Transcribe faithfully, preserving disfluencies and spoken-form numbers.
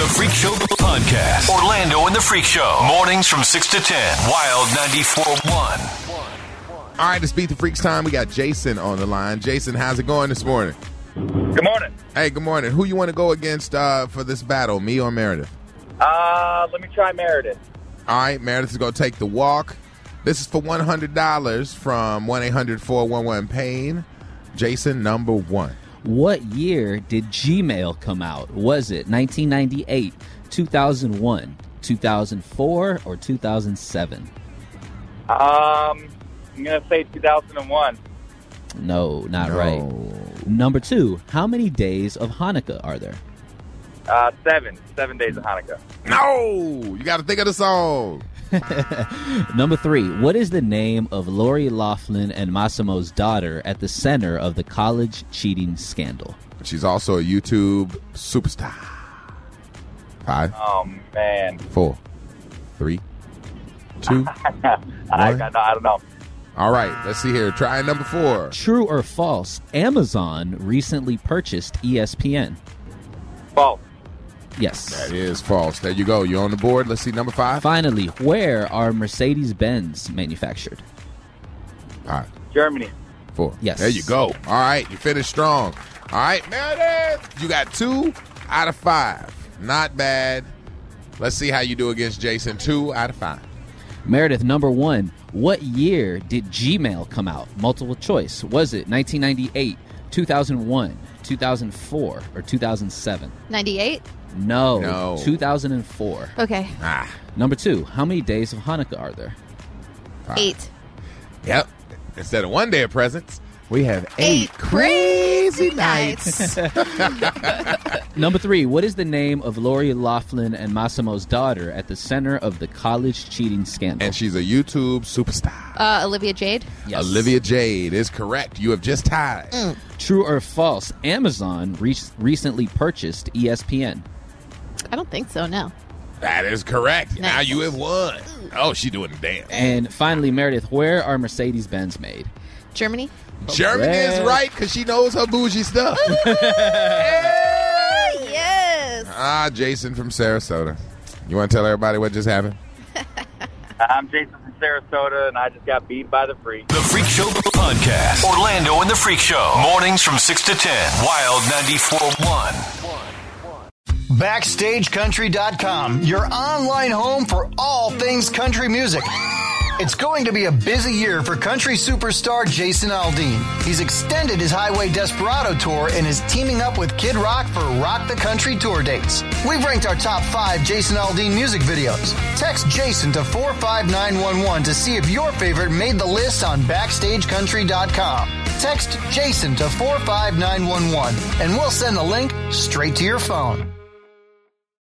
The Freak Show Podcast. Orlando and The Freak Show. Mornings from six to ten. Wild ninety-four point one. All right, to Beat the Freaks time, we got Jason on the line. Jason, how's it going this morning? Good morning. Hey, good morning. Who you want to go against uh, for this battle, me or Meredith? Uh, let me try Meredith. All right, Meredith is going to take the walk. This is for one hundred dollars from one eight hundred four one one pain. Jason, number one. What year did Gmail come out? Was it nineteen ninety-eight, two thousand one, two thousand four, or two thousand seven? Um, I'm going to say two thousand one. No, not No. right. Number two, how many days of Hanukkah are there? Uh, seven. Seven days of Hanukkah. No! You got to think of the song. Number three, what is the name of Lori Loughlin and Massimo's daughter at the center of the college cheating scandal? She's also a YouTube superstar. Five, Oh, man. four, three, two. I, got, no, I don't know. All right, let's see here. Try number four. True or false, Amazon recently purchased E S P N? False. Yes. That is false. There you go. You're on the board. Let's see number five. Finally, where are Mercedes-Benz manufactured? All right, Germany. four. Yes. There you go. All right, you finished strong. All right, Meredith, you got two out of five. Not bad. Let's see how you do against Jason. Two out of five. Meredith, number one, what year did Gmail come out? Multiple choice. Was it nineteen ninety-eight, two thousand one, two thousand four, or two thousand seven? ninety-eight? No. No. two thousand four. Okay. Ah, Number two, how many days of Hanukkah are there? five. Eight. Yep. Instead of one day of presents, we have eight, Eight crazy nights. Number three, what is the name of Lori Loughlin and Massimo's daughter at the center of the college cheating scandal? And she's a YouTube superstar. Uh, Olivia Jade? Yes. Olivia Jade is correct. You have just tied. True or false, Amazon re- recently purchased E S P N? I don't think so, no. That is correct. Now Nice. you have won. Oh, she doing the dance. And finally, Meredith, where are Mercedes-Benz made? Germany? Germany is Correct. right because she knows her bougie stuff. Yes. Ah, Jason from Sarasota. You want to tell everybody what just happened? I'm Jason from Sarasota, and I just got beat by the Freak. The Freak Show Podcast. Orlando and The Freak Show. Mornings from six to ten. Wild ninety-four point one. Backstage Country dot com, your online home for all things country music. It's going to be a busy year for country superstar Jason Aldean. He's extended his Highway Desperado tour and is teaming up with Kid Rock for Rock the Country tour dates. We've ranked our top five Jason Aldean music videos. Text Jason to four five nine one one to see if your favorite made the list on Backstage Country dot com. Text Jason to four five nine one one and we'll send the link straight to your phone.